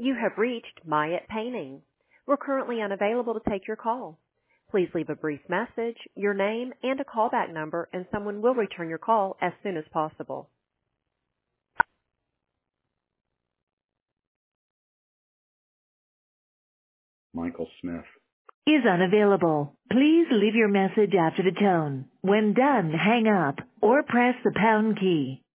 You have reached Myatt Painting. We're currently unavailable to take your call. Please leave a brief message, your name, and a callback number, and someone will return your call as soon as possible. Michael Smith is unavailable. Please leave your message after the tone. When done, hang up or press the pound key.